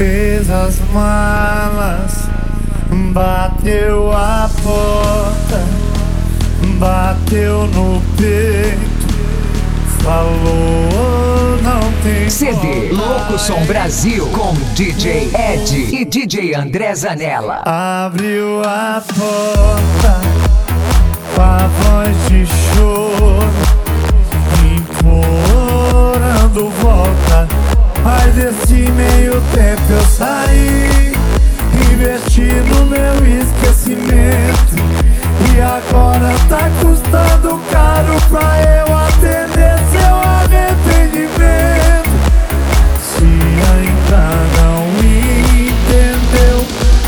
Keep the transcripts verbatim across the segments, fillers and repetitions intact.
fez as malas, bateu a porta, bateu no peito, falou não tem C D Louco Som Brasil com D J Ed e D J André Zanella. Abriu a porta com a voz de choro, implorando volta. Mas esse meio tempo eu saí, investi no meu esquecimento, e agora tá custando caro pra eu atender seu arrependimento. Se ainda não entendeu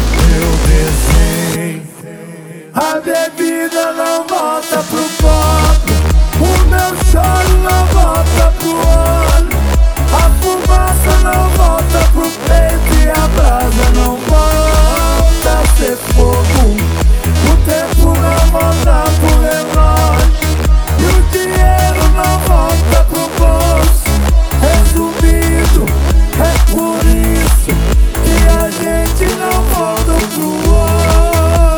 meu desenho, a bebida não volta pro copo, o meu choro não volta pro olho, a fumaça não volta pro peito e a brasa não volta a ser fogo. O tempo não volta pro relógio e o dinheiro não volta pro bolso. Resumindo, é por isso que a gente não volta pro outro.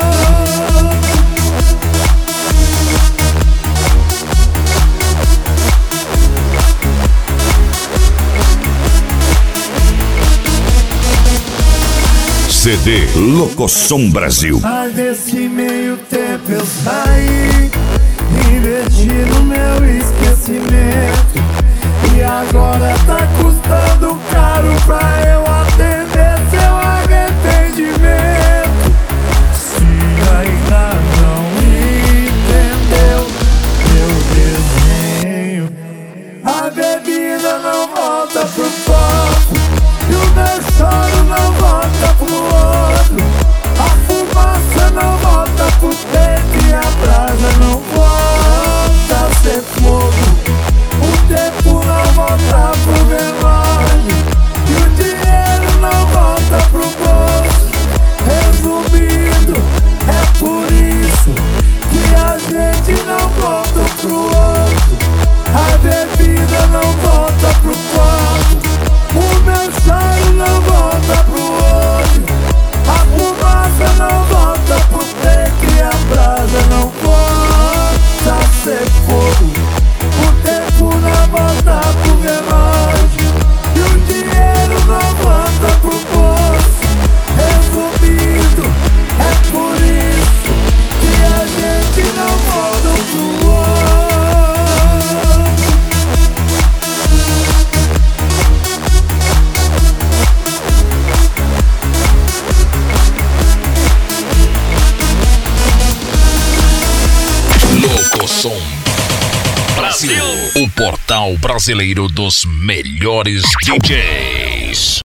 C D Louco Som Brasil. Mas nesse meio tempo eu saí, investi no meu esquecimento, e agora tá custando caro pra eu atender seu arrependimento. Se ainda não entendeu meu desenho, a bebida não volta pro copo e o meu choro não volta pro outro, a fumaça não volta pro peito e a brasa não volta a ser fogo. O tempo não volta pro relógio e o dinheiro não volta pro bolso. Resumindo, é por isso que a gente não volta pro outro, a bebida não volta pro copo, o meu choro não volta pro olho, a fumaça não volta pro peito e a brasa não volta a ser fogo. O tempo não volta pro relógio e o dinheiro não volta pro bolso. Resumindo, é por isso que a gente não volta pro outro. Louco Som Brasil, o portal brasileiro dos melhores D Js.